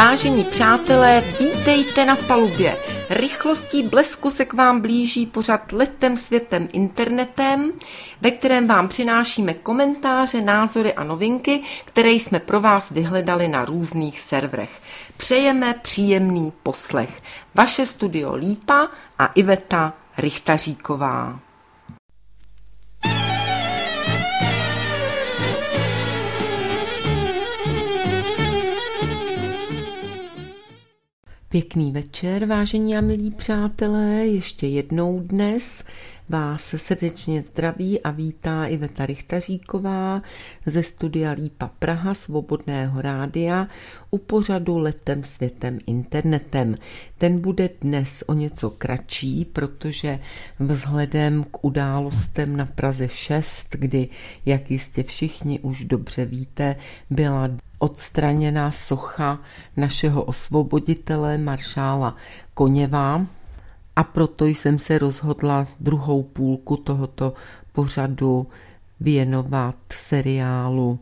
Vážení přátelé, vítejte na palubě. Rychlostí blesku se k vám blíží pořad Letem světem internetem, ve kterém vám přinášíme komentáře, názory a novinky, které jsme pro vás vyhledali na různých serverech. Přejeme příjemný poslech. Vaše studio Lípa a Iveta Rychtaříková. Pěkný večer, vážení a milí přátelé, ještě jednou dnes vás srdečně zdraví a vítá Iveta Rychtaříková ze studia Lípa Praha, Svobodného rádia, u pořadu Letem světem internetem. Ten bude dnes o něco kratší, protože vzhledem k událostem na Praze 6, kdy, jak jistě všichni už dobře víte, byla odstraněná socha našeho osvoboditele maršála Koněva, a proto jsem se rozhodla druhou půlku tohoto pořadu věnovat seriálu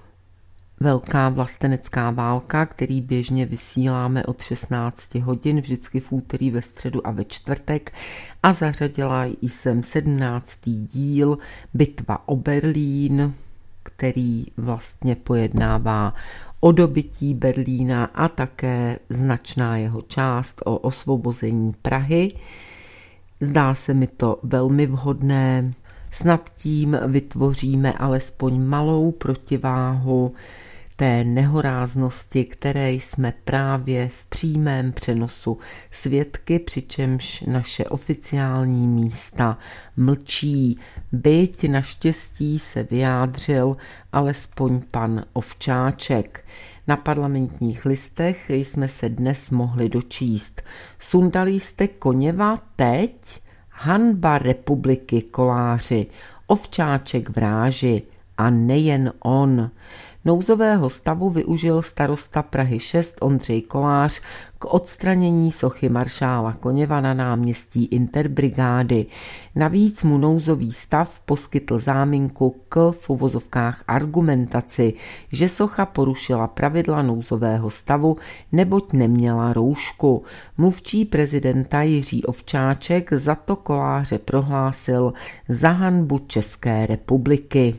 Velká vlastenecká válka, který běžně vysíláme od 16 hodin, vždycky v úterý, ve středu a ve čtvrtek, a zařadila jsem 17. díl Bitva o Berlín, který vlastně pojednává o dobytí Berlína a také značná jeho část o osvobození Prahy. Zdá se mi to velmi vhodné. Snad tím vytvoříme alespoň malou protiváhu té nehoráznosti, které jsme právě v přímém přenosu svědky, přičemž naše oficiální místa mlčí. Byť naštěstí se vyjádřil alespoň pan Ovčáček. Na Parlamentních listech jsme se dnes mohli dočíst: sundali jste Koněva teď? Hanba republiky, Koláři, Ovčáček v ráži, a nejen on. Nouzového stavu využil starosta Prahy 6 Ondřej Kolář k odstranění sochy maršála Koněva na náměstí Interbrigády. Navíc mu nouzový stav poskytl záminku k v uvozovkách argumentaci, že socha porušila pravidla nouzového stavu, neboť neměla roušku. Mluvčí prezidenta Jiří Ovčáček za to Koláře prohlásil za hanbu České republiky.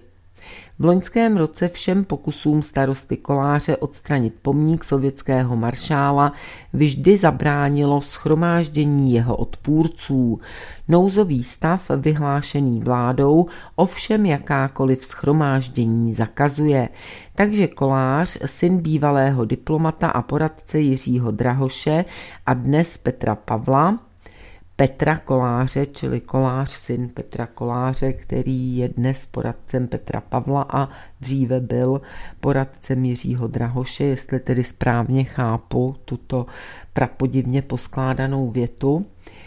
V loňském roce všem pokusům starosty Koláře odstranit pomník sovětského maršála vždy zabránilo shromáždění jeho odpůrců. Nouzový stav vyhlášený vládou ovšem jakákoliv shromáždění zakazuje. Takže Kolář, syn bývalého diplomata a poradce Jiřího Drahoše a dnes Petra Pavla, Petra Koláře, čili Kolář, syn Petra Koláře, který je dnes poradcem Petra Pavla a dříve byl poradcem Jiřího Drahoše, jestli tedy správně chápu tuto prapodivně poskládanou větu.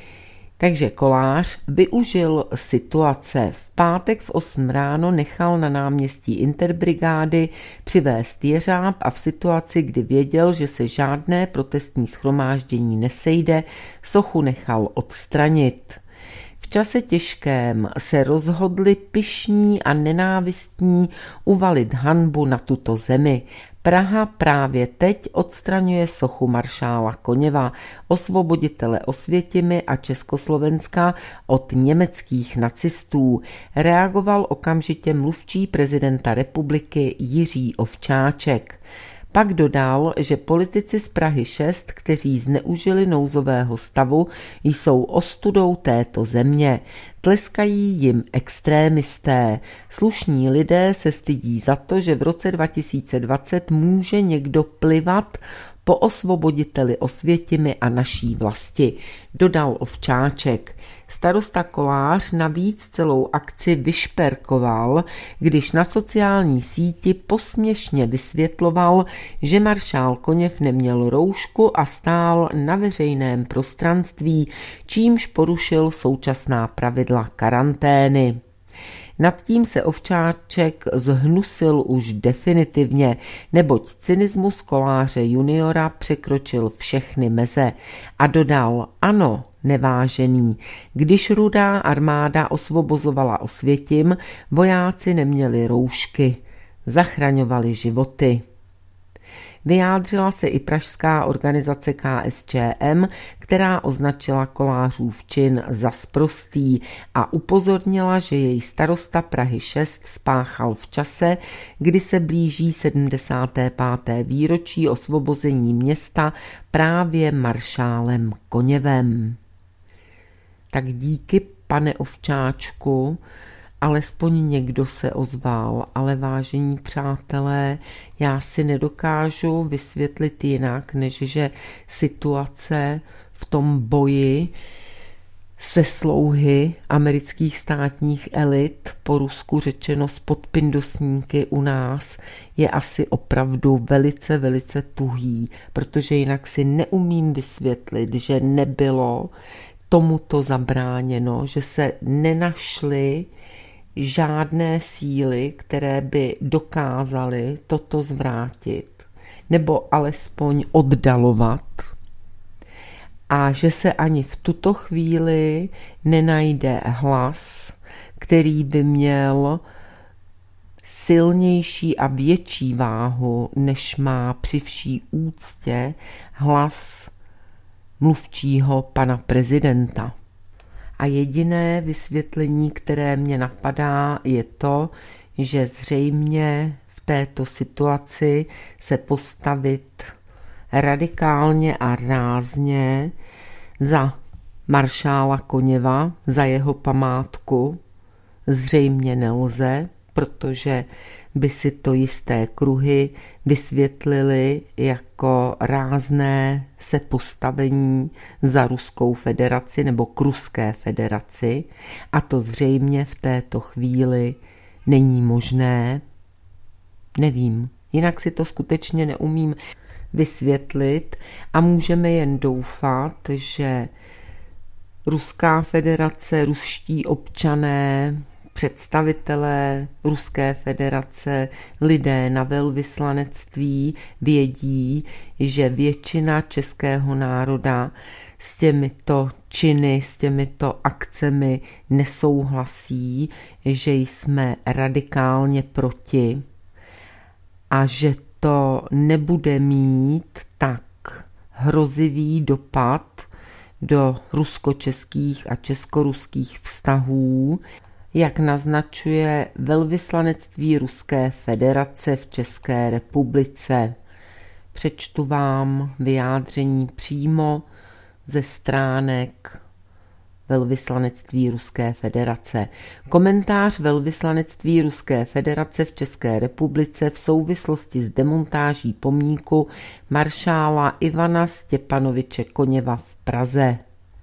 Takže Kolář využil situace. V pátek v 8 ráno nechal na náměstí Interbrigády přivést jeřáb a v situaci, kdy věděl, že se žádné protestní shromáždění nesejde, sochu nechal odstranit. V čase těžkém se rozhodli pyšní a nenávistní uvalit hanbu na tuto zemi. Praha právě teď odstraňuje sochu maršála Koněva, osvoboditele Osvětimi a Československa od německých nacistů. Reagoval okamžitě mluvčí prezidenta republiky Jiří Ovčáček. Pak dodal, že politici z Prahy 6, kteří zneužili nouzového stavu, jsou ostudou této země. Tleskají jim extrémisté. Slušní lidé se stydí za to, že v roce 2020 může někdo plivat po osvoboditeli Osvětimi a naší vlasti, dodal Ovčáček. Starosta Kolář navíc celou akci vyšperkoval, když na sociální síti posměšně vysvětloval, že maršál Koněv neměl roušku a stál na veřejném prostranství, čímž porušil současná pravidla karantény. Nad tím se Ovčáček zhnusil už definitivně, neboť cynismus Koláře juniora překročil všechny meze a dodal: ano, nevážený, když Rudá armáda osvobozovala Osvětim, vojáci neměli roušky, zachraňovali životy. Vyjádřila se i pražská organizace KSČM, která označila Kolářův čin za sprostý a upozornila, že její starosta Prahy 6 spáchal v čase, kdy se blíží 75. výročí osvobození města právě maršálem Koněvem. Tak díky, pane Ovčáčku, alespoň někdo se ozval, ale vážení přátelé, já si nedokážu vysvětlit jinak, než že situace v tom boji se slouhy amerických státních elit, po rusku řečeno s podpindosníky u nás, je asi opravdu velice, velice tuhý, protože jinak si neumím vysvětlit, že nebylo tomuto zabráněno, že se nenašly žádné síly, které by dokázaly toto zvrátit nebo alespoň oddalovat, a že se ani v tuto chvíli nenajde hlas, který by měl silnější a větší váhu, než má při vší úctě hlas mluvčího pana prezidenta. A jediné vysvětlení, které mě napadá, je to, že zřejmě v této situaci se postavit radikálně a rázně za maršála Koněva, za jeho památku, zřejmě nelze, protože by si to jisté kruhy vysvětlili jako rázné se postavení za Ruskou federaci nebo k Ruské federaci, a to zřejmě v této chvíli není možné. Nevím, jinak si to skutečně neumím vysvětlit a můžeme jen doufat, že Ruská federace, ruští občané, představitelé Ruské federace, lidé na velvyslanectví vědí, že většina českého národa s těmito činy, s těmito akcemi nesouhlasí, že jsme radikálně proti a že to nebude mít tak hrozivý dopad do rusko-českých a česko-ruských vztahů, jak naznačuje velvyslanectví Ruské federace v České republice. Přečtu vám vyjádření přímo ze stránek velvyslanectví Ruské federace. Komentář velvyslanectví Ruské federace v České republice v souvislosti s demontáží pomníku maršála Ivana Stěpanoviče Koněva v Praze.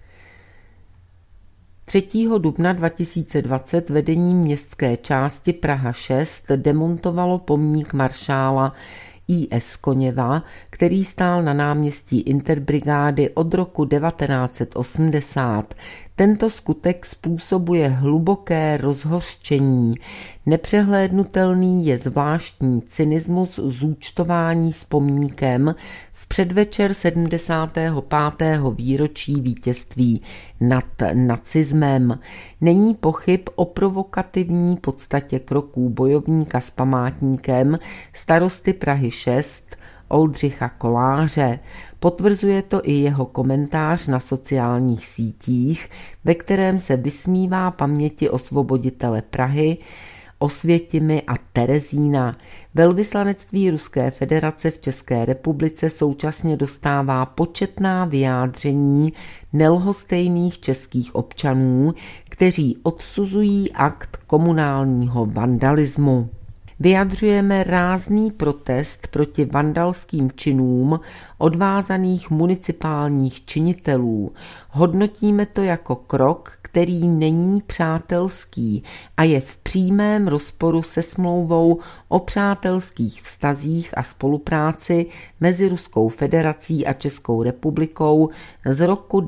3. dubna 2020 vedení městské části Praha 6 demontovalo pomník maršála I.S. Koněva, který stál na náměstí Interbrigády od roku 1980. Tento skutek způsobuje hluboké rozhořčení. Nepřehlédnutelný je zvláštní cynismus zúčtování s pomníkem v předvečer 75. výročí vítězství nad nacismem. Není pochyb o provokativní podstatě kroků bojovníka s památníkem starosty Prahy 6 Oldřicha Koláře. Potvrzuje to i jeho komentář na sociálních sítích, ve kterém se vysmívá paměti osvoboditele Prahy, Osvětimi a Terezína. Velvyslanectví Ruské federace v České republice současně dostává početná vyjádření nelhostejných českých občanů, kteří odsuzují akt komunálního vandalismu. Vyjadřujeme rázný protest proti vandalským činům odvázaných municipálních činitelů. Hodnotíme to jako krok, který není přátelský a je v přímém rozporu se smlouvou o přátelských vztazích a spolupráci mezi Ruskou federací a Českou republikou z roku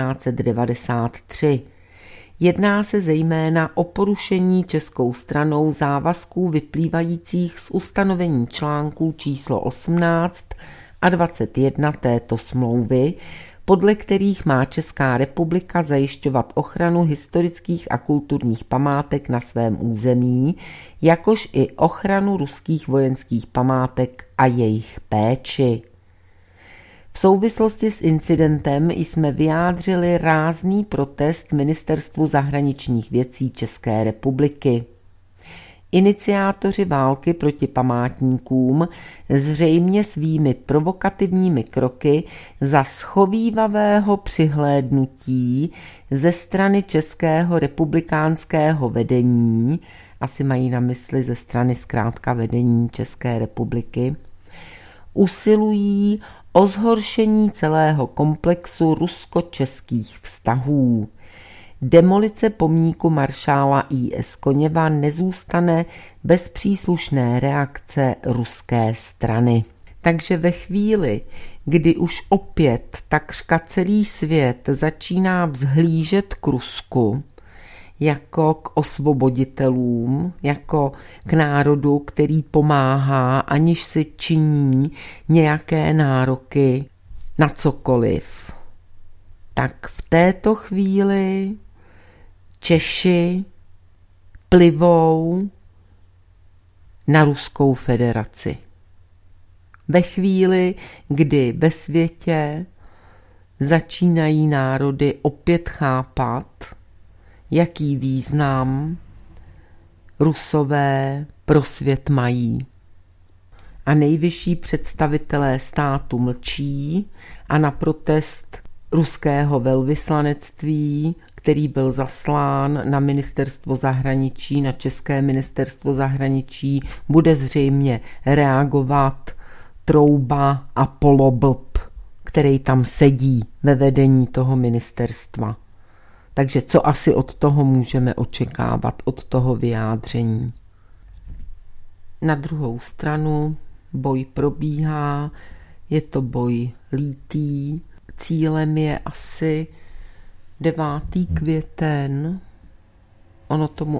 1993. Jedná se zejména o porušení českou stranou závazků vyplývajících z ustanovení článků číslo 18 a 21 této smlouvy, podle kterých má Česká republika zajišťovat ochranu historických a kulturních památek na svém území, jakož i ochranu ruských vojenských památek a jejich péči. V souvislosti s incidentem jsme vyjádřili rázný protest Ministerstvu zahraničních věcí České republiky. Iniciátoři války proti památníkům zřejmě svými provokativními kroky za schovívavého přihlédnutí ze strany českého republikánského vedení, asi mají na mysli ze strany zkrátka vedení České republiky, usilují o zhoršení celého komplexu rusko-českých vztahů. Demolice pomníku maršála I.S. Koněva nezůstane bez příslušné reakce ruské strany. Takže ve chvíli, kdy už opět takřka celý svět začíná vzhlížet k Rusku jako k osvoboditelům, jako k národu, který pomáhá, aniž si činí nějaké nároky na cokoliv, tak v této chvíli Češi plivou na Ruskou federaci. Ve chvíli, kdy ve světě začínají národy opět chápat, jaký význam Rusové pro svět mají. A nejvyšší představitelé státu mlčí a na protest ruského velvyslanectví, který byl zaslán na ministerstvo zahraničí, na české ministerstvo zahraničí, bude zřejmě reagovat Trouba a poloblb, který tam sedí ve vedení toho ministerstva. Takže co asi od toho můžeme očekávat, od toho vyjádření? Na druhou stranu boj probíhá, je to boj lítý, cílem je asi 9. květen. Ono tomu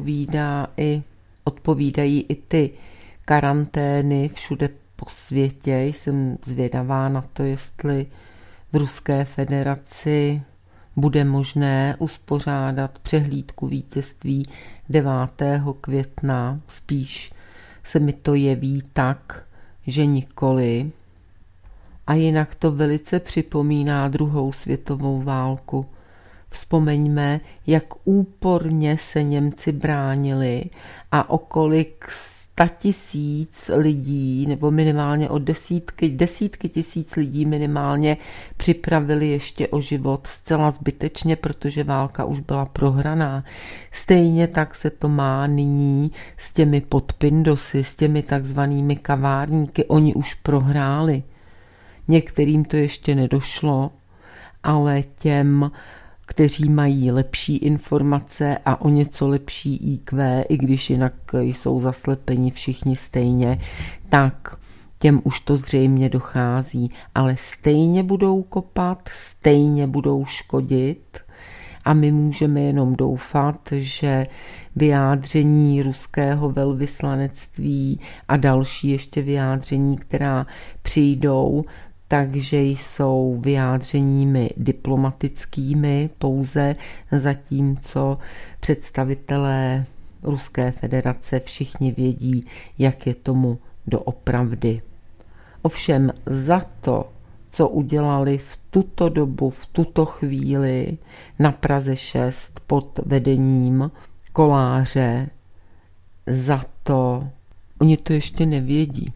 odpovídají i ty karantény všude po světě. Jsem zvědavá na to, jestli v Ruské federaci bude možné uspořádat přehlídku vítězství 9. května. Spíš se mi to jeví tak, že nikoli. A jinak to velice připomíná druhou světovou válku. Vzpomeňme, jak úporně se Němci bránili a o kolik 100 000 lidí, nebo minimálně o desítky tisíc lidí minimálně připravili ještě o život zcela zbytečně, protože válka už byla prohraná. Stejně tak se to má nyní s těmi podpindosy, s těmi takzvanými kavárníky. Oni už prohráli. Některým to ještě nedošlo, ale těm, kteří mají lepší informace a o něco lepší IQ, i když jinak jsou zaslepeni všichni stejně, tak těm už to zřejmě dochází, ale stejně budou kopat, stejně budou škodit a my můžeme jenom doufat, že vyjádření ruského velvyslanectví a další ještě vyjádření, která přijdou, takže jsou vyjádřeními diplomatickými pouze, zatímco představitelé Ruské federace všichni vědí, jak je tomu doopravdy. Ovšem za to, co udělali v tuto dobu, v tuto chvíli na Praze 6 pod vedením Koláře, za to oni to ještě nevědí,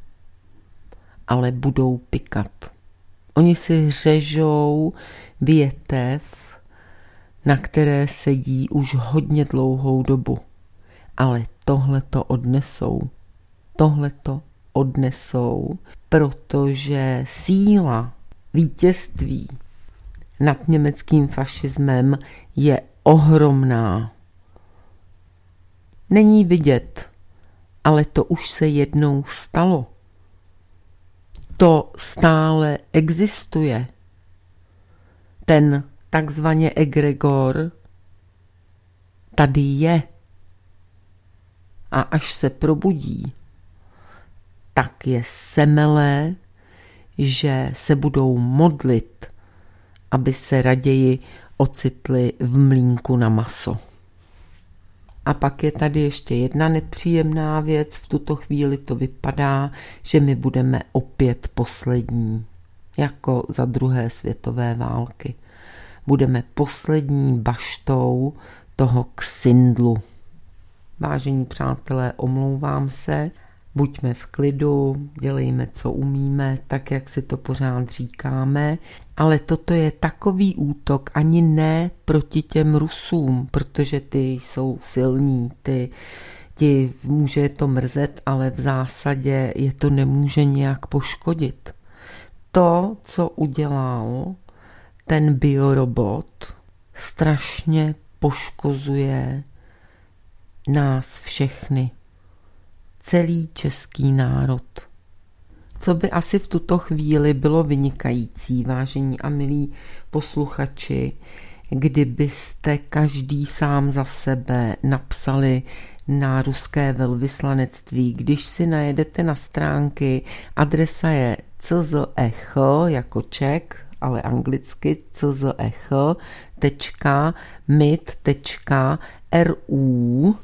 ale budou pikat. Oni si řežou větev, na které sedí už hodně dlouhou dobu. Ale tohleto odnesou, protože síla vítězství nad německým fašismem je ohromná. Není vidět, ale to už se jednou stalo. To stále existuje. Ten takzvaně egregor tady je. A až se probudí, tak je semele, že se budou modlit aby se raději ocitli v mlýnku na maso. A pak je tady ještě jedna nepříjemná věc. V tuto chvíli to vypadá, že my budeme opět poslední, jako za druhé světové války. Budeme poslední baštou toho ksindlu. Vážení přátelé, omlouvám se, buďme v klidu, dělejme, co umíme, tak, jak si to pořád říkáme, ale toto je takový útok ani ne proti těm Rusům, protože ty jsou silní, ti může to mrzet, ale v zásadě je to nemůže nějak poškodit. To, co udělal ten biorobot, strašně poškozuje nás všechny, celý český národ. Co by asi v tuto chvíli bylo vynikající, vážení a milí posluchači, kdybyste každý sám za sebe napsali na ruské velvyslanectví. Když si najedete na stránky, adresa je czecho jako Čech, ale anglicky czech.mit.ru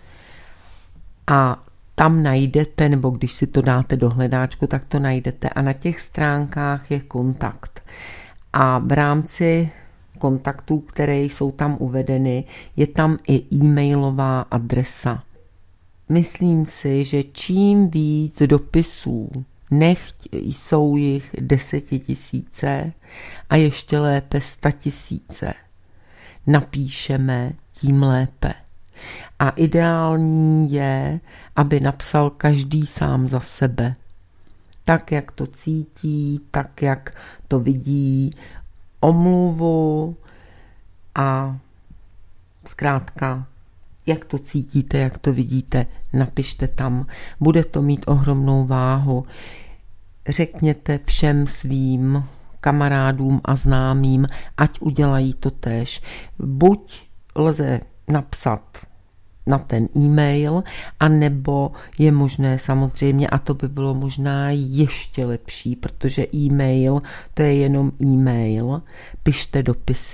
a tam najdete, nebo když si to dáte do hledáčku, tak to najdete a na těch stránkách je kontakt. A v rámci kontaktů, které jsou tam uvedeny, je tam i e-mailová adresa. Myslím si, že čím víc dopisů, nechť jsou jich 10 000 a ještě lépe 100 000, napíšeme, tím lépe. A ideální je, aby napsal každý sám za sebe. Tak, jak to cítí, tak, jak to vidí, omluvu a zkrátka, jak to cítíte, jak to vidíte, napište tam. Bude to mít ohromnou váhu. Řekněte všem svým kamarádům a známým, ať udělají to též. Buď lze napsat na ten e-mail, anebo je možné samozřejmě, a to by bylo možná ještě lepší, protože e-mail, to je jenom e-mail, pište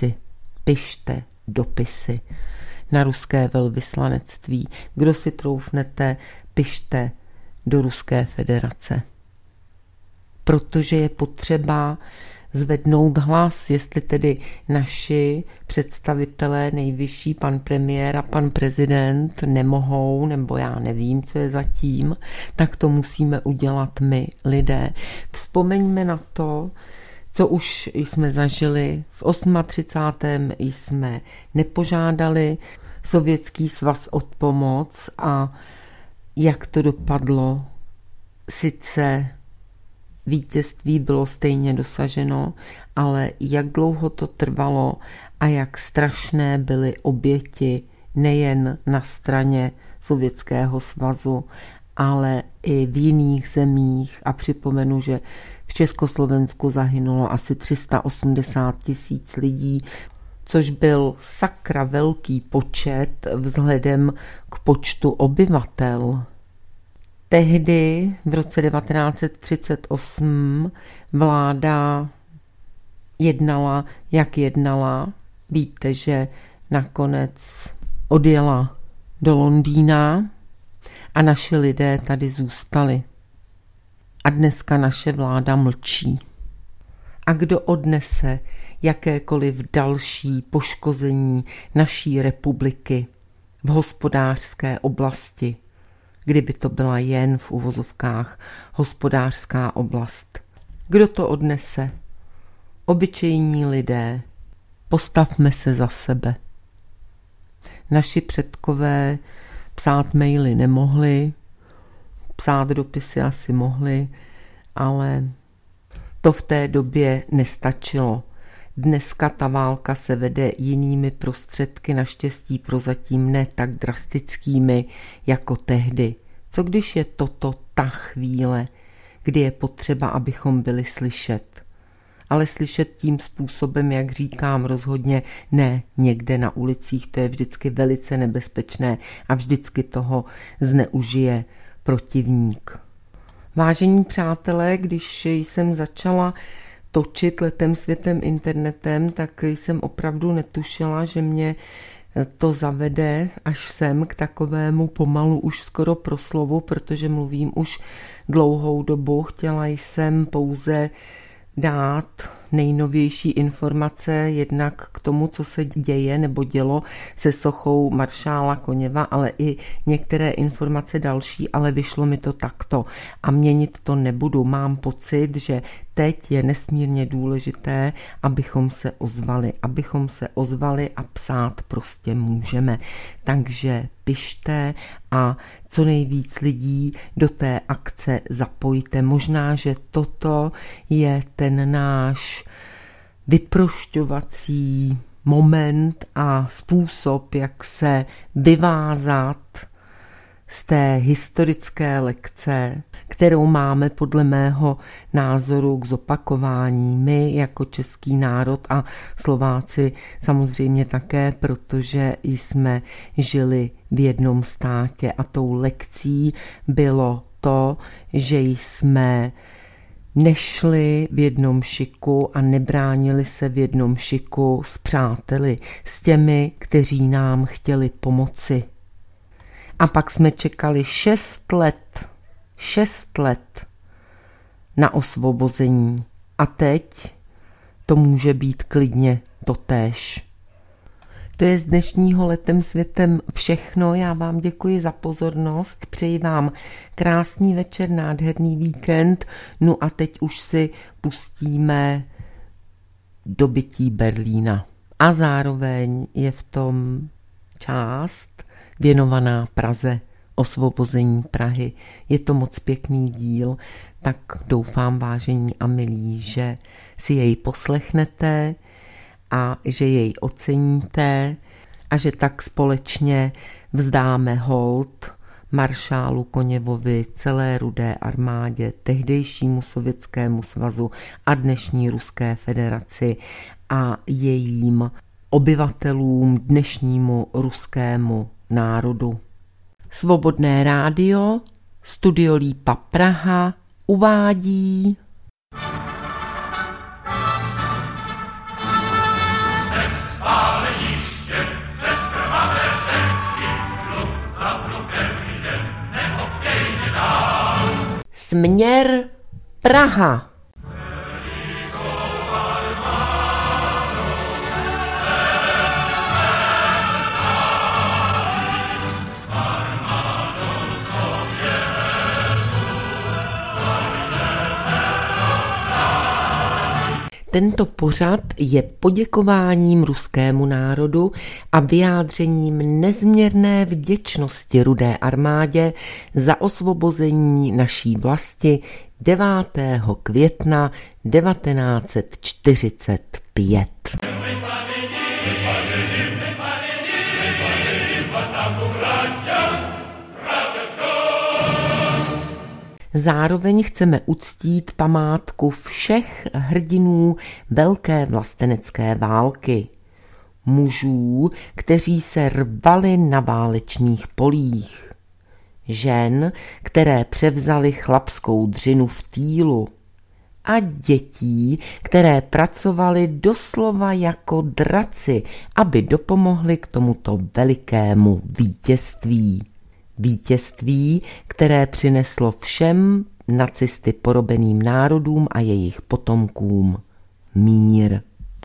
dopisy na ruské velvyslanectví. Kdo si troufnete, pište do Ruské federace. Protože je potřeba zvednout hlas, jestli tedy naši představitelé nejvyšší, pan premiér a pan prezident nemohou, nebo já nevím, co je zatím, tak to musíme udělat my, lidé. Vzpomeňme na to, co už jsme zažili. V 38. jsme nepožádali Sovětský svaz o pomoc a jak to dopadlo, sice vítězství bylo stejně dosaženo, ale jak dlouho to trvalo a jak strašné byly oběti nejen na straně Sovětského svazu, ale i v jiných zemích. A připomenu, že v Československu zahynulo asi 380 000 lidí, což byl sakra velký počet vzhledem k počtu obyvatel. Tehdy v roce 1938 vláda jednala, jak jednala. Víte, že nakonec odjela do Londýna a naši lidé tady zůstali. A dneska naše vláda mlčí. A kdo odnese jakékoliv další poškození naší republiky v hospodářské oblasti, kdyby to byla jen v uvozovkách hospodářská oblast? Kdo to odnese? Obyčejní lidé. Postavme se za sebe. Naši předkové psát maily nemohli, psát dopisy asi mohli, ale to v té době nestačilo. Dneska ta válka se vede jinými prostředky, naštěstí prozatím ne tak drastickými jako tehdy. Co když je toto ta chvíle, kdy je potřeba, abychom byli slyšet? Ale slyšet tím způsobem, jak říkám, rozhodně ne někde na ulicích, to je vždycky velice nebezpečné a vždycky toho zneužije protivník. Vážení přátelé, když jsem začala točit letem světem internetem, tak jsem opravdu netušila, že mě to zavede až sem k takovému pomalu už skoro proslovu, protože mluvím už dlouhou dobu. Chtěla jsem pouze dát nejnovější informace jednak k tomu, co se děje nebo dělo se sochou maršála Koněva, ale i některé informace další, ale vyšlo mi to takto a měnit to nebudu. Mám pocit, že teď je nesmírně důležité, abychom se ozvali a psát prostě můžeme. Takže pište a co nejvíc lidí do té akce zapojte. Možná, že toto je ten náš vyprošťovací moment a způsob, jak se vyvázat z té historické lekce, kterou máme podle mého názoru k zopakování my jako český národ a Slováci samozřejmě také, protože jsme žili v jednom státě a tou lekcí bylo to, že jsme nešli v jednom šiku a nebránili se v jednom šiku s přáteli, s těmi, kteří nám chtěli pomoci. A pak jsme čekali 6 let na osvobození. A teď to může být klidně totéž. To je z dnešního Letem světem všechno. Já vám děkuji za pozornost, přeji vám krásný večer, nádherný víkend. No a teď už si pustíme Dobytí Berlína. A zároveň je v tom část věnovaná Praze, osvobození Prahy. Je to moc pěkný díl, tak doufám, vážení a milí, že si jej poslechnete a že jej oceníte a že tak společně vzdáme hold maršálu Koněvovi, celé Rudé armádě, tehdejšímu Sovětskému svazu a dnešní Ruské federaci a jejím obyvatelům, dnešnímu ruskému národu. Svobodné rádio, Studio Lípa Praha uvádí Směr Praha. Tento pořad je poděkováním ruskému národu a vyjádřením nezměrné vděčnosti Rudé armádě za osvobození naší vlasti 9. května 1945. Zároveň chceme uctít památku všech hrdinů Velké vlastenecké války. Mužů, kteří se rvali na válečných polích. Žen, které převzaly chlapskou dřinu v týlu. A dětí, které pracovaly doslova jako draci, aby dopomohly k tomuto velikému vítězství. Vítězství, které přineslo všem nacisty porobeným národům a jejich potomkům mír.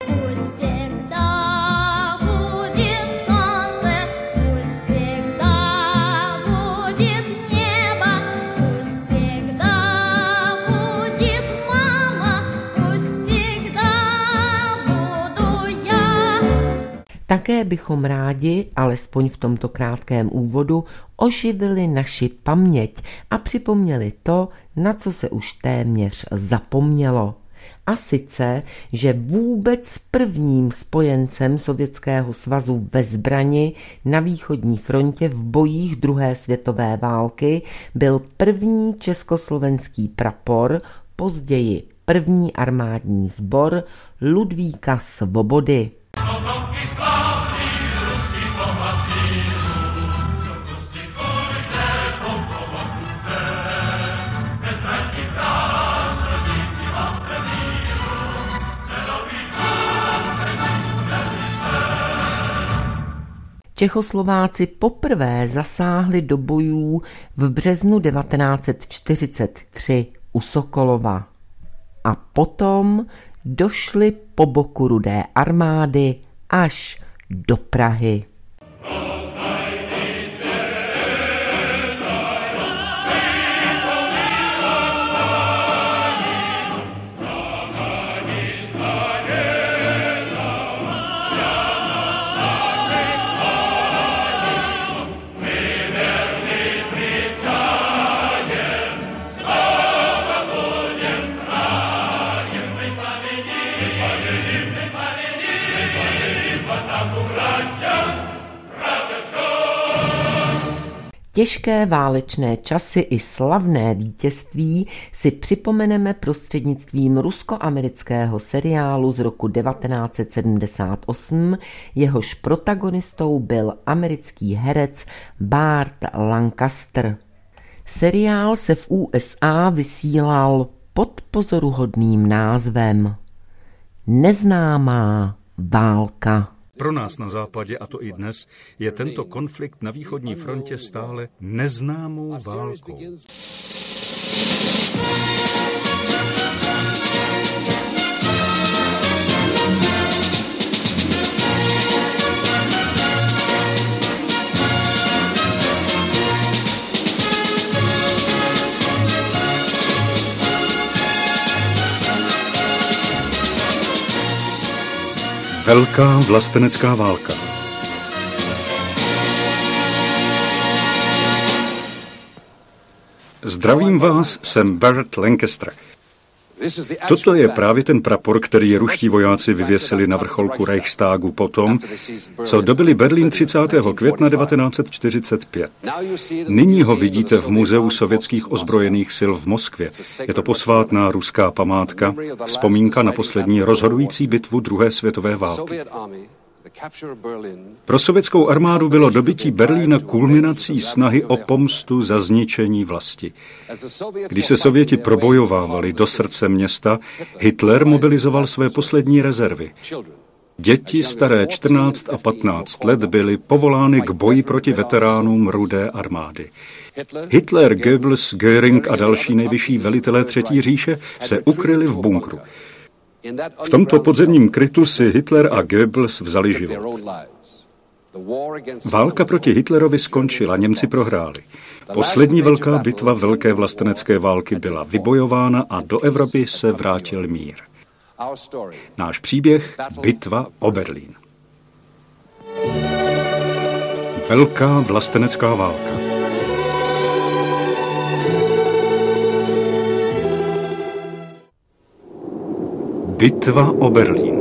Také bychom rádi, alespoň v tomto krátkém úvodu, oživili naši paměť a připomněli to, na co se už téměř zapomnělo. A sice, že vůbec prvním spojencem Sovětského svazu ve zbrani na východní frontě v bojích druhé světové války byl první československý prapor, později první armádní sbor Ludvíka Svobody. Čechoslováci poprvé zasáhli do bojů v březnu 1943 u Sokolova a potom došli po boku Rudé armády až do Prahy. Těžké válečné časy i slavné vítězství si připomeneme prostřednictvím rusko-amerického seriálu z roku 1978, jehož protagonistou byl americký herec Burt Lancaster. Seriál se v USA vysílal pod pozoruhodným názvem Neznámá válka. Pro nás na západě, a to i dnes, je tento konflikt na východní frontě stále neznámou válkou. Velká vlastenecká válka. Zdravím vás, jsem Burt Lancaster. Toto je právě ten prapor, který ruští vojáci vyvěsili na vrcholku Reichstagu potom, co dobyli Berlín 30. května 1945. Nyní ho vidíte v Muzeu sovětských ozbrojených sil v Moskvě. Je to posvátná ruská památka, vzpomínka na poslední rozhodující bitvu druhé světové války. Pro sovětskou armádu bylo dobytí Berlína kulminací snahy o pomstu za zničení vlasti. Když se Sověti probojovávali do srdce města, Hitler mobilizoval své poslední rezervy. Děti staré 14 a 15 let byly povolány k boji proti veteránům Rudé armády. Hitler, Goebbels, Göring a další nejvyšší velitelé Třetí říše se ukryli v bunkru. V tomto podzemním krytu si Hitler a Goebbels vzali život. Válka proti Hitlerovi skončila, Němci prohráli. Poslední velká bitva velké vlastenecké války byla vybojována a do Evropy se vrátil mír. Náš příběh Bitva o Berlín. Velká vlastenecká válka. Bitva o Berlín.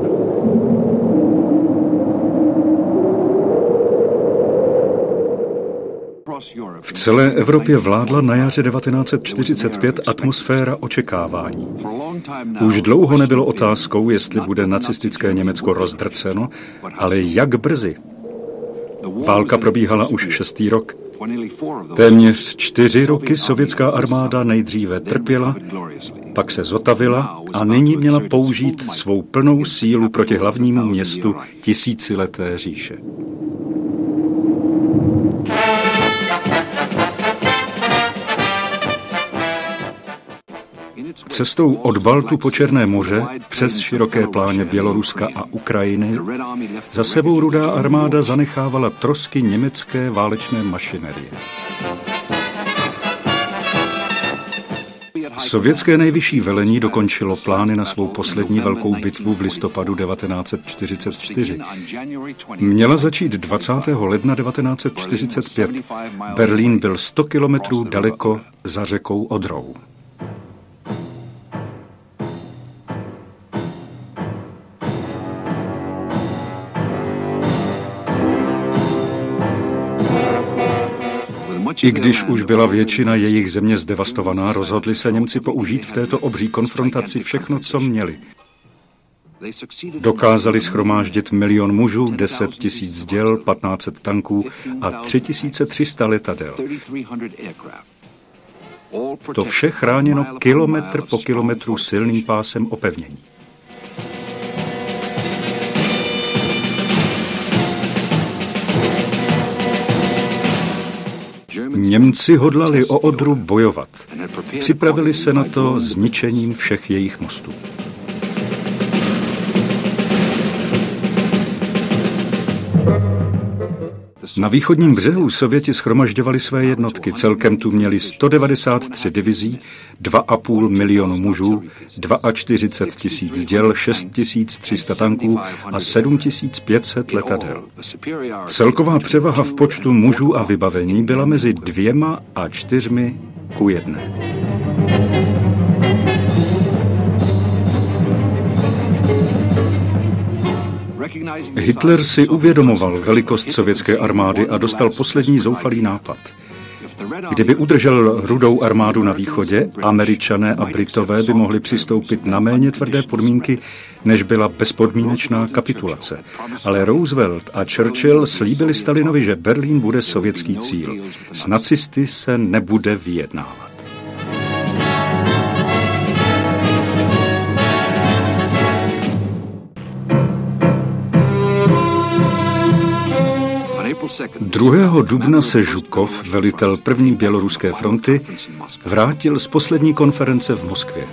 V celé Evropě vládla na jaře 1945 atmosféra očekávání. Už dlouho nebylo otázkou, jestli bude nacistické Německo rozdrceno, ale jak brzy. Válka probíhala už 6. rok. Téměř 4 roky sovětská armáda nejdříve trpěla, pak se zotavila a nyní měla použít svou plnou sílu proti hlavnímu městu tisícileté říše. Cestou od Baltu po Černé moře přes široké pláně Běloruska a Ukrajiny za sebou Rudá armáda zanechávala trosky německé válečné mašinerie. Sovětské nejvyšší velení dokončilo plány na svou poslední velkou bitvu v listopadu 1944. Měla začít 20. ledna 1945. Berlín byl 100 kilometrů daleko za řekou Odrou. I když už byla většina jejich země zdevastovaná, rozhodli se Němci použít v této obří konfrontaci všechno, co měli. Dokázali shromáždit 1 000 000 mužů, 10 000 děl, 1500 tanků a 3300 letadel. To vše chráněno kilometr po kilometru silným pásem opevnění. Němci hodlali o Odru bojovat. Připravili se na to zničením všech jejich mostů. Na východním břehu Sověti shromažďovali své jednotky. Celkem tu měli 193 divizí, 2,5 milionu mužů, 42 000 děl, 6 300 tanků a 7 500 letadel. Celková převaha v počtu mužů a vybavení byla mezi 2 a 4 ku 1. Hitler si uvědomoval velikost sovětské armády a dostal poslední zoufalý nápad. Kdyby udržel Rudou armádu na východě, Američané a Britové by mohli přistoupit na méně tvrdé podmínky, než byla bezpodmínečná kapitulace. Ale Roosevelt a Churchill slíbili Stalinovi, že Berlín bude sovětský cíl. S nacisty se nebude vyjednávat. Druhého dubna se Žukov, velitel první běloruské fronty, vrátil z poslední konference v Moskvě.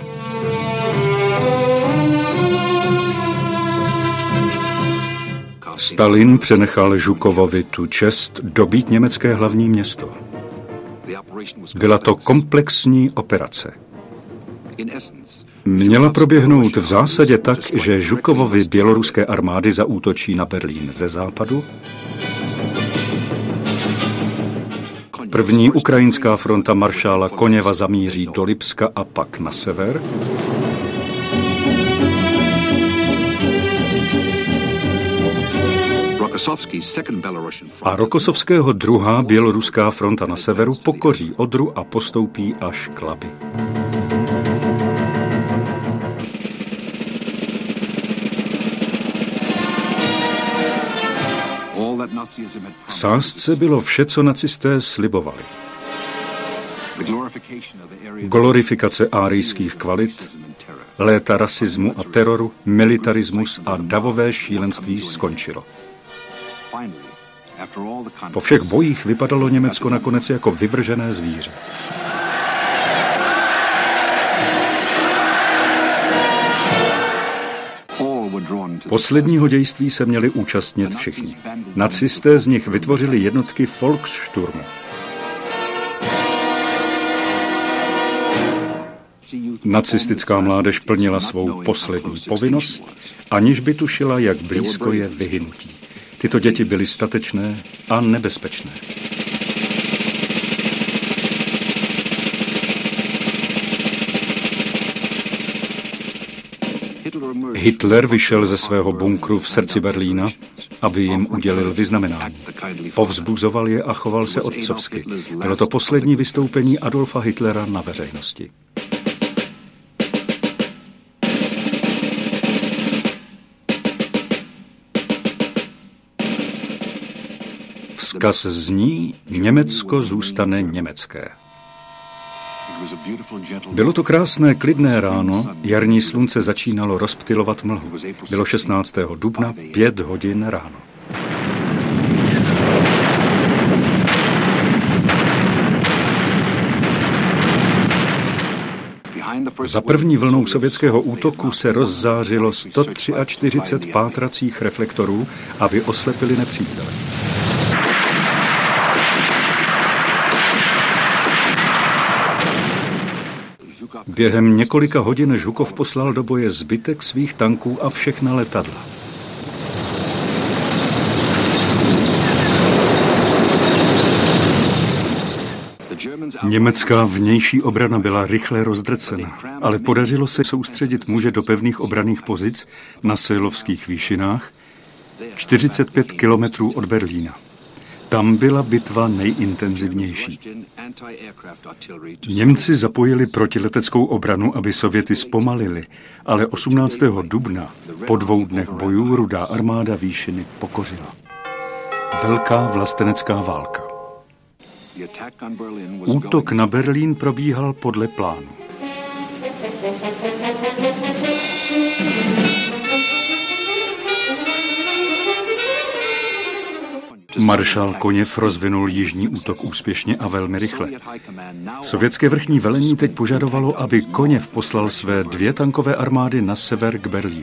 Stalin přenechal Žukovovi tu čest dobít německé hlavní město. Byla to komplexní operace. Měla proběhnout v zásadě tak, že Žukovovi běloruské armády zaútočí na Berlín ze západu, první ukrajinská fronta maršála Koněva zamíří do Lipska a pak na sever. A Rokosovského druhá běloruská fronta na severu pokoří Odru a postoupí až k Labi. V sázce bylo vše, co nacisté slibovali. Glorifikace árijských kvalit, léta rasismu a teroru, militarismus a davové šílenství skončilo. Po všech bojích vypadalo Německo nakonec jako vyvržené zvíře. Posledního dějství se měli účastnit všichni. Nacisté z nich vytvořili jednotky Volkssturmu. Nacistická mládež plnila svou poslední povinnost, aniž by tušila, jak blízko je vyhynutí. Tyto děti byly statečné a nebezpečné. Hitler vyšel ze svého bunkru v srdci Berlína, aby jim udělil vyznamenání. Povzbuzoval je a choval se otcovsky. Bylo to poslední vystoupení Adolfa Hitlera na veřejnosti. Vzkaz zní: Německo zůstane německé. Bylo to krásné, klidné ráno, jarní slunce začínalo rozptylovat mlhu. Bylo 16. dubna, 5 hodin ráno. Za první vlnou sovětského útoku se rozzářilo 143 pátracích reflektorů, aby oslepili nepřítele. Během několika hodin Žukov poslal do boje zbytek svých tanků a všechna letadla. Německá vnější obrana byla rychle rozdrcena, ale podařilo se soustředit muže do pevných obranných pozic na Sejlovských výšinách, 45 kilometrů od Berlína. Tam byla bitva nejintenzivnější. Němci zapojili protileteckou obranu, aby Sověty zpomalili, ale 18. dubna po 2 dnech bojů Rudá armáda výšiny pokořila. Velká vlastenecká válka. Útok na Berlín probíhal podle plánu. Maršál Koněv rozvinul jižní útok úspěšně a velmi rychle. Sovětské vrchní velení teď požadovalo, aby Koněv poslal své 2 tankové armády na sever k Berlínu.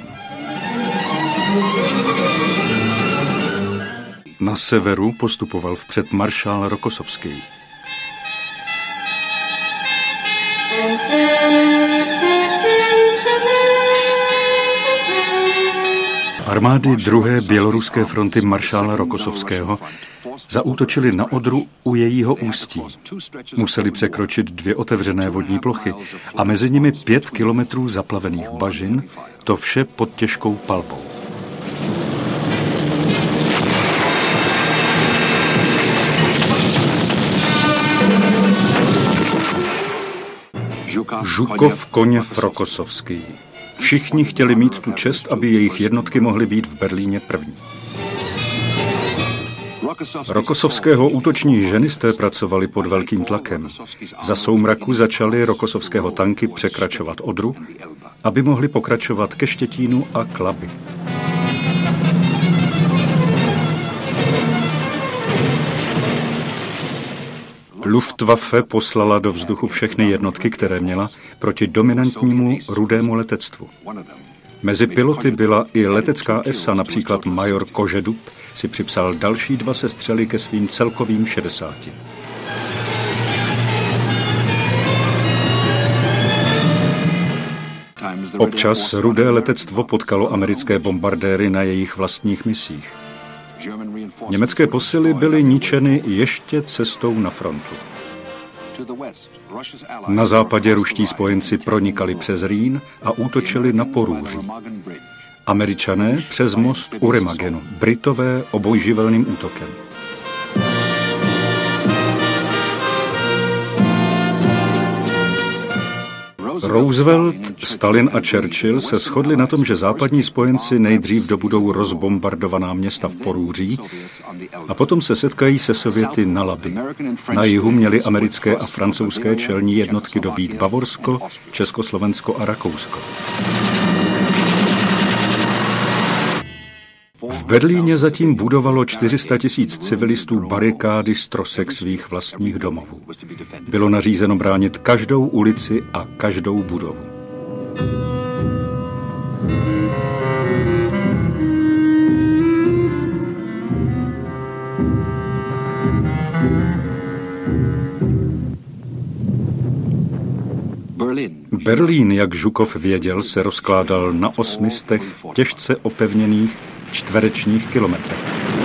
Na severu postupoval vpřed maršál Rokossovský. Armády druhé běloruské fronty maršála Rokossovského zaútočily na Odru u jejího ústí. Museli překročit 2 otevřené vodní plochy a mezi nimi 5 kilometrů zaplavených bažin, to vše pod těžkou palbou. Žukov, Koněv, Rokossovský. Všichni chtěli mít tu čest, aby jejich jednotky mohly být v Berlíně první. Rokossovského útoční ženisté pracovali pod velkým tlakem. Za soumraku začaly Rokossovského tanky překračovat Odru, aby mohli pokračovat ke Štětínu a Klaby. Luftwaffe poslala do vzduchu všechny jednotky, které měla, proti dominantnímu rudému letectvu. Mezi piloty byla i letecká esa, například major Kožedub si připsal další 2 sestřely ke svým celkovým 60. Občas rudé letectvo potkalo americké bombardéry na jejich vlastních misích. Německé posily byly ničeny ještě cestou na frontu. Na západě ruští spojenci pronikali přes Rýn a útočili na Porúří. Američané přes most u Remagenu, Britové obojživelným útokem. Roosevelt, Stalin a Churchill se shodli na tom, že západní spojenci nejdřív dobudou rozbombardovaná města v Porúří a potom se setkají se Sověty na Labi. Na jihu měly americké a francouzské čelní jednotky dobít Bavorsko, Československo a Rakousko. V Berlíně zatím budovalo 400 000 civilistů barikády z trosek svých vlastních domovů. Bylo nařízeno bránit každou ulici a každou budovu. Berlín, jak Žukov věděl, se rozkládal na 800 těžce opevněných čtverečních kilometrech.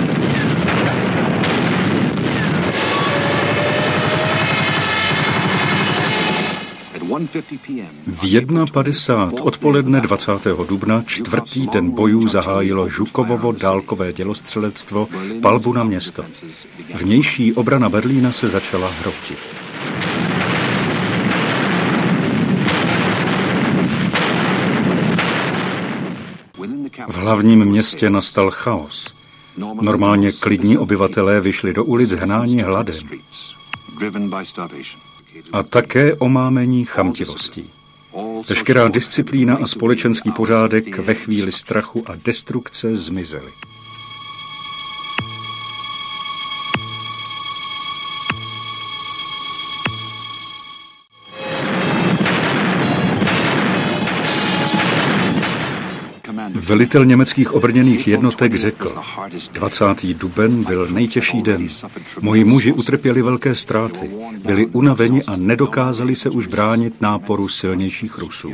V 1:50 odpoledne 20. dubna, 4. den bojů, zahájilo Žukovovo dálkové dělostřelectvo palbu na město. Vnější obrana Berlína se začala hroutit. V hlavním městě nastal chaos. Normálně klidní obyvatelé vyšli do ulic hnáni hladem. A také omámení chamtivostí. Veškerá disciplína a společenský pořádek ve chvíli strachu a destrukce zmizely. Velitel německých obrněných jednotek řekl: 20. duben byl nejtěžší den. Moji muži utrpěli velké ztráty, byli unaveni a nedokázali se už bránit náporu silnějších Rusů.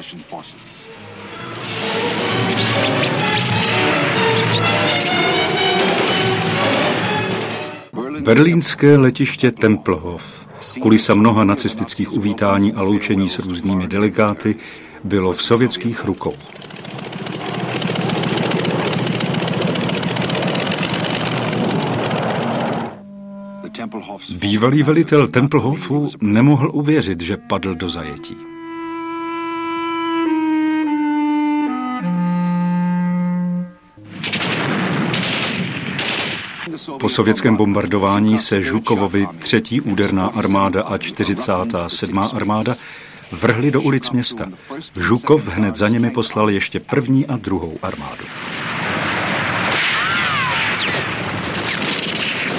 Berlínské letiště Tempelhof, kulisa mnoha nacistických uvítání a loučení s různými delegáty, bylo v sovětských rukou. Bývalý velitel Tempelhofu nemohl uvěřit, že padl do zajetí. Po sovětském bombardování se Žukovovi 3. úderná armáda a 47. armáda vrhli do ulic města. Žukov hned za nimi poslal ještě 1. a 2. armádu.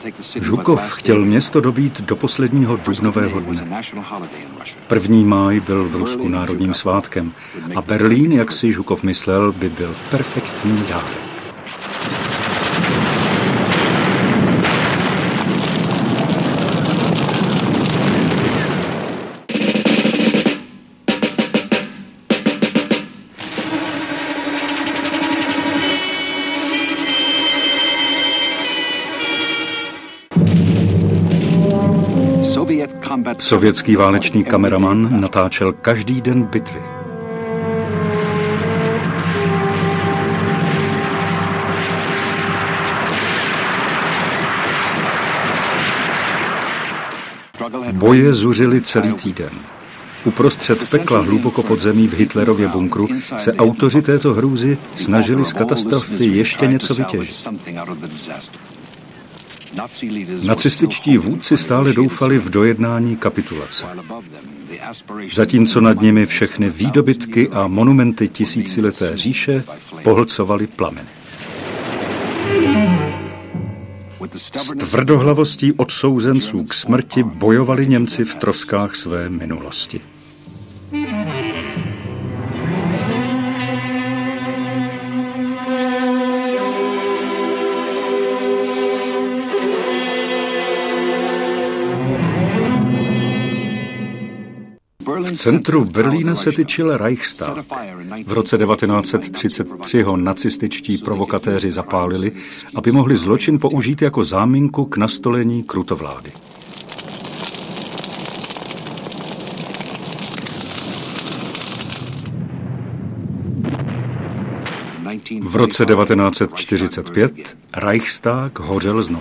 Žukov chtěl město dobít do posledního dubnového dne. 1. máj byl v Rusku národním svátkem a Berlín, jak si Žukov myslel, by byl perfektní dárek. Sovětský válečný kameraman natáčel každý den bitvy. Boje zuřily celý týden. Uprostřed pekla hluboko pod zemí v Hitlerově bunkru se autoři této hrůzy snažili z katastrofy ještě něco vytěžit. Nacističtí vůdci stále doufali v dojednání kapitulace. Zatímco nad nimi všechny výdobytky a monumenty tisícileté říše pohlcovaly plameny. S tvrdohlavostí odsouzenců k smrti bojovali Němci v troskách své minulosti. V centru Berlína se tyčil Reichstag. V roce 1933 ho nacističtí provokatéři zapálili, aby mohli zločin použít jako záminku k nastolení krutovlády. V roce 1945 Reichstag hořel znovu.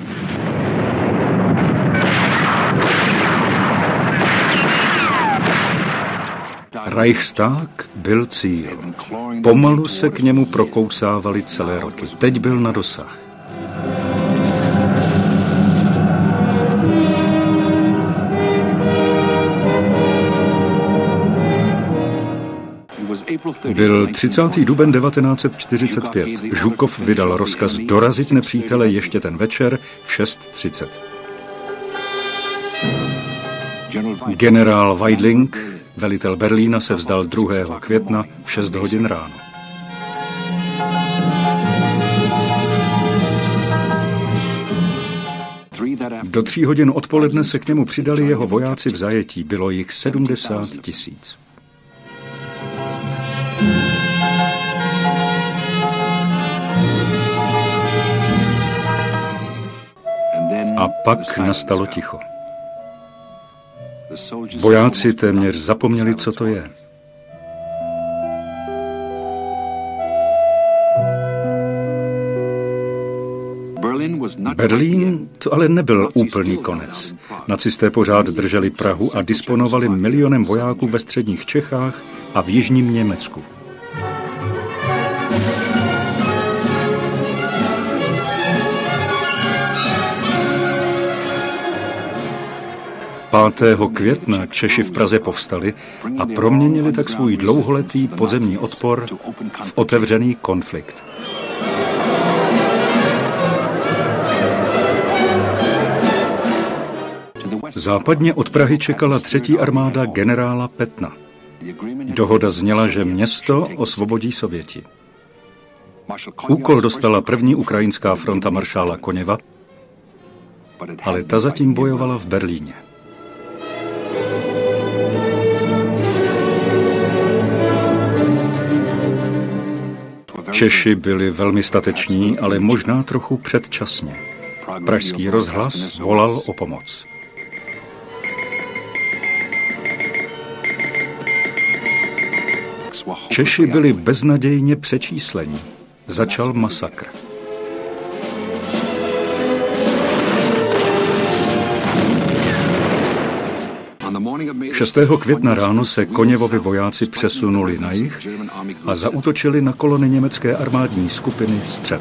Reichstag byl cíl. Pomalu se k němu prokousávaly celé roky. Teď byl na dosah. Byl 30. duben 1945. Žukov vydal rozkaz dorazit nepřítele ještě ten večer v 6:30. Generál Weidling, velitel Berlína, se vzdal 2. května v 6 hodin ráno. Do 3 hodin odpoledne se k němu přidali jeho vojáci v zajetí. Bylo jich 70 000. A pak nastalo ticho. Vojáci téměř zapomněli, co to je. Berlín to ale nebyl úplný konec. Nacisté pořád drželi Prahu a disponovali milionem vojáků ve středních Čechách a v jižním Německu. Pátého května Češi v Praze povstali a proměnili tak svůj dlouholetý podzemní odpor v otevřený konflikt. Západně od Prahy čekala 3. armáda generála Pattona. Dohoda zněla, že město osvobodí Sověti. Úkol dostala 1. ukrajinská fronta maršála Koněva, ale ta zatím bojovala v Berlíně. Češi byli velmi stateční, ale možná trochu předčasně. Pražský rozhlas volal o pomoc. Češi byli beznadějně přečíslení. Začal masakr. – 6. května ráno se Koněvovi vojáci přesunuli na jih a zaútočili na kolony německé armádní skupiny Střed.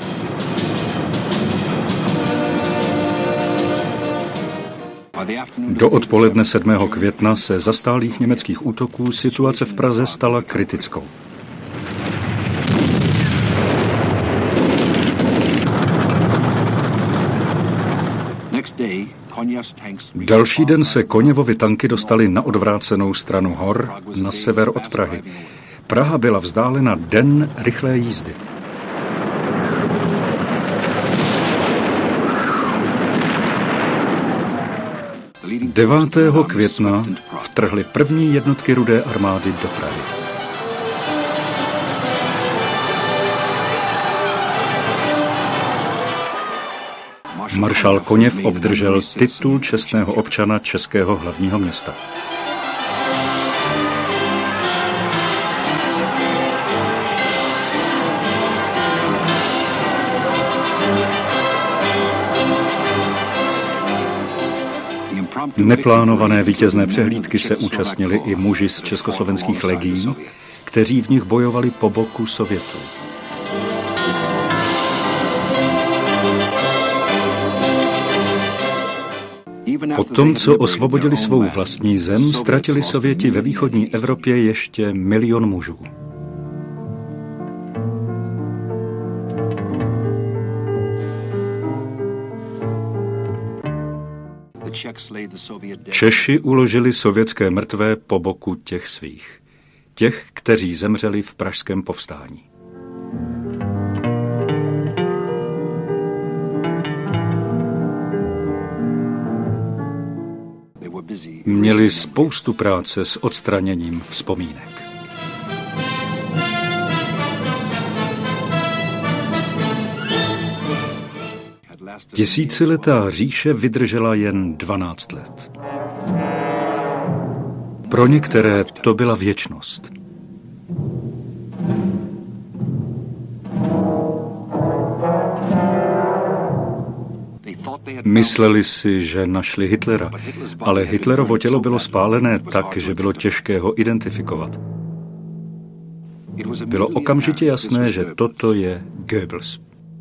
Do odpoledne 7. května se za stálých německých útoků situace v Praze stala kritickou. Další den se Koněvovy tanky dostaly na odvrácenou stranu hor, na sever od Prahy. Praha byla vzdálena den rychlé jízdy. 9. května vtrhly první jednotky Rudé armády do Prahy. Maršál Koněv obdržel titul čestného občana českého hlavního města. Neplánované vítězné přehlídky se účastnili i muži z československých legií, kteří v nich bojovali po boku Sovětů. Po tom, co osvobodili svou vlastní zem, ztratili Sověti ve východní Evropě ještě 1 milion mužů. Češi uložili sovětské mrtvé po boku těch svých, těch, kteří zemřeli v pražském povstání. Měli spoustu práce s odstraněním vzpomínek. Tisíciletá říše vydržela jen 12 let. Pro některé to byla věčnost. Mysleli si, že našli Hitlera, ale Hitlerovo tělo bylo spálené tak, že bylo těžké ho identifikovat. Bylo okamžitě jasné, že toto je Goebbels.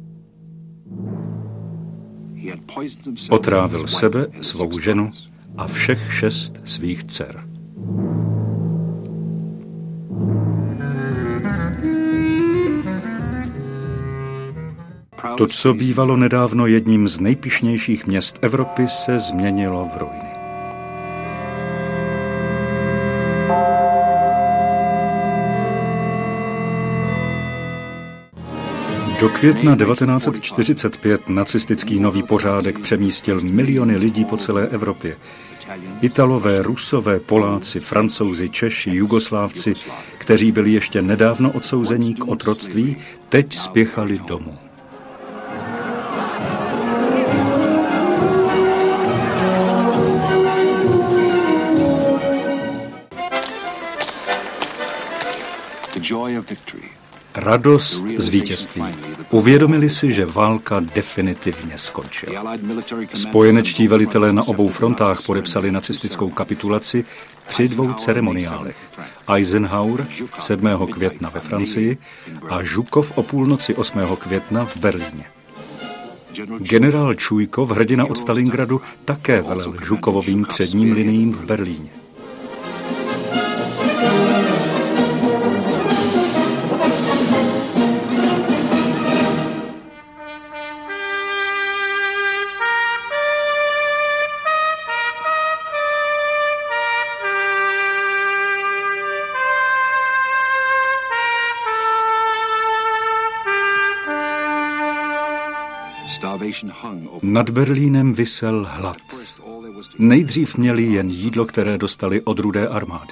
Otrávil sebe, svou ženu a všech 6 svých dcer. To, co bývalo nedávno jedním z nejpyšnějších měst Evropy, se změnilo v ruiny. Do května 1945 nacistický nový pořádek přemístil miliony lidí po celé Evropě. Italové, Rusové, Poláci, Francouzi, Češi, Jugoslávci, kteří byli ještě nedávno odsouzení k otroctví, teď spěchali domů. Radost z vítězství. Uvědomili si, že válka definitivně skončila. Spojenečtí velitelé na obou frontách podepsali nacistickou kapitulaci při 2 ceremoniálech. Eisenhower 7. května ve Francii a Žukov o půlnoci 8. května v Berlíně. Generál Čujkov, hrdina od Stalingradu, také velel Žukovovým předním liniím v Berlíně. Nad Berlínem visel hlad. Nejdřív měli jen jídlo, které dostali od Rudé armády.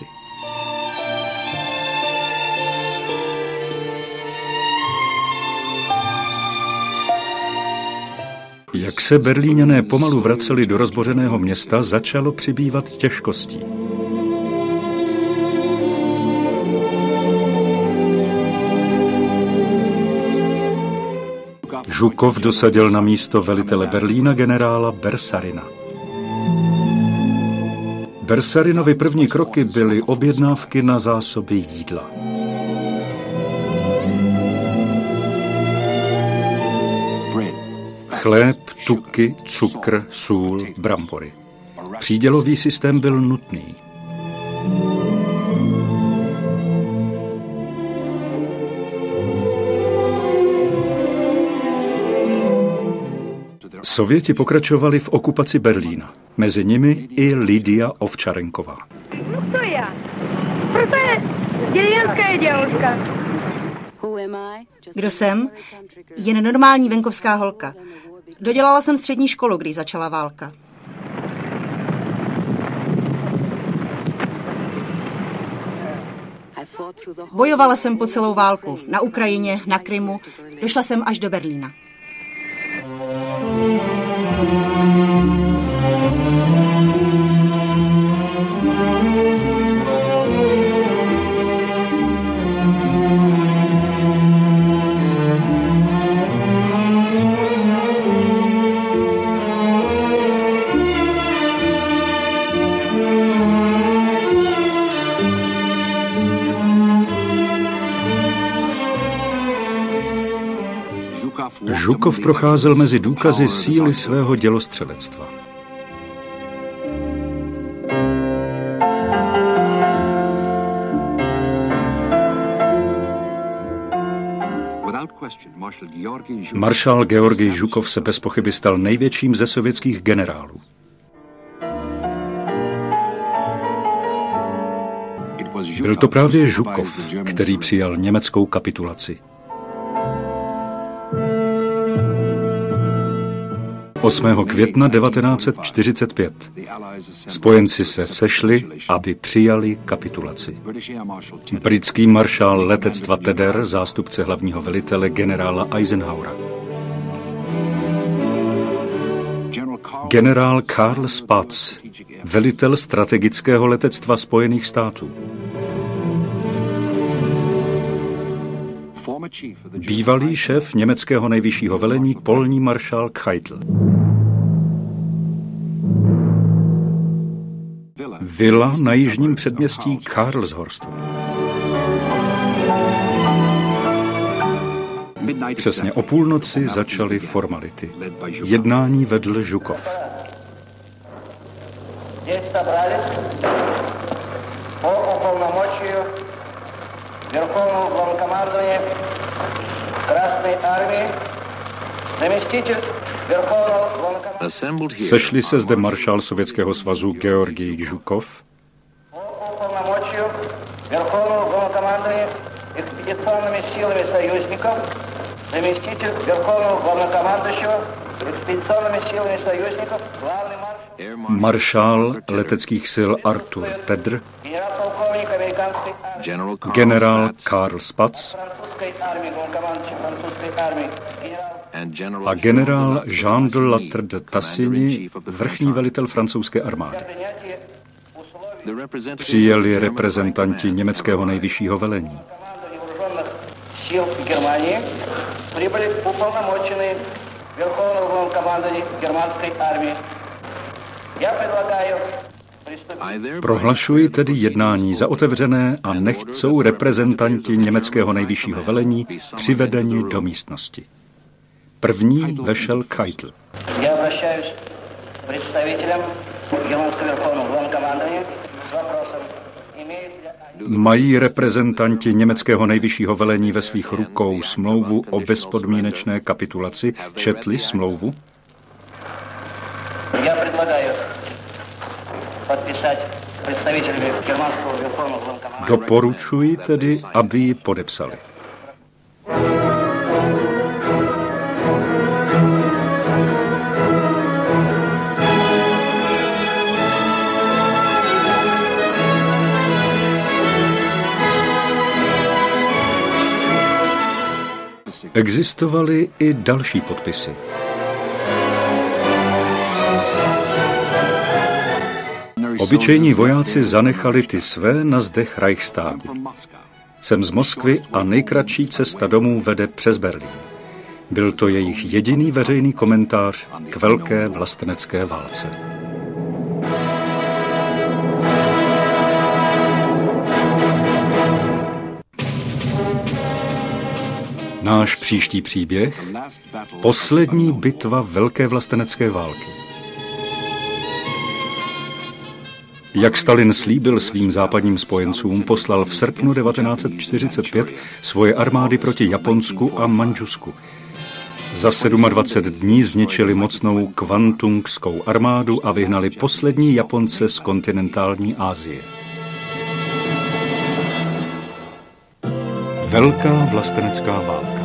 Jak se Berlíňané pomalu vraceli do rozbořeného města, začalo přibývat těžkostí. Žukov dosadil na místo velitele Berlína generála Bersarina. Bersarinovi první kroky byly objednávky na zásoby jídla. Chléb, tuky, cukr, sůl, brambory. Přídělový systém byl nutný. Sověti pokračovali v okupaci Berlína. Mezi nimi i Lidia Ovčarenková. To já. Proto je dělenská děvča. Kdo jsem? Jen normální venkovská holka. Dodělala jsem střední školu, když začala válka. Bojovala jsem po celou válku. Na Ukrajině, na Krymu. Došla jsem až do Berlína. Žukov procházel mezi důkazy síly svého dělostřelectva. Maršál Georgij Žukov se bez pochyby stal největším ze sovětských generálů. Byl to právě Žukov, který přijal německou kapitulaci. 8. května 1945 spojenci se sešli, aby přijali kapitulaci. Britský maršál letectva Tedder, zástupce hlavního velitele generála Eisenhowera. Generál Karl Spaatz, velitel strategického letectva Spojených států. Bývalý šéf německého nejvyššího velení polní maršál Keitel. Vila na jižním předměstí Karlshorstu. Přesně o půlnoci začaly formality. Jednání vedl Žukov. Верховного главнокомандования Красной армии, заместитель Верховного главнокомандования. Sešli se zde maršál Sovětského svazu Georgij Žukov, Уполномочию Верховного главнокомандования экспедиционными силами союзников, заместитель Верховного главнокомандующего экспедиционными силами союзников, главный maršál leteckých sil Arthur Tedder, generál Karl Spaatz a generál Jean de Lattre de Tassigny, vrchní velitel francouzské armády. Přijeli reprezentanti německého nejvyššího velení. Prohlašuji tedy jednání za otevřené a nechť jsou reprezentanti německého nejvyššího velení přivedeni do místnosti. První vešel Keitel. Mají reprezentanti německého nejvyššího velení ve svých rukou smlouvu o bezpodmínečné kapitulaci? Četli smlouvu? Doporučuji tedy, aby ji podepsali. Existovaly i další podpisy. Obyčejní vojáci zanechali ty své na zdech Reichstagu. Jsem z Moskvy a nejkratší cesta domů vede přes Berlín. Byl to jejich jediný veřejný komentář k velké vlastenecké válce. Náš příští příběh, poslední bitva velké vlastenecké války. Jak Stalin slíbil svým západním spojencům, poslal v srpnu 1945 svoje armády proti Japonsku a Mandžusku. Za 27 dní zničili mocnou kvantungskou armádu a vyhnali poslední Japonce z kontinentální Asie. Velká vlastenecká válka.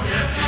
Slavě!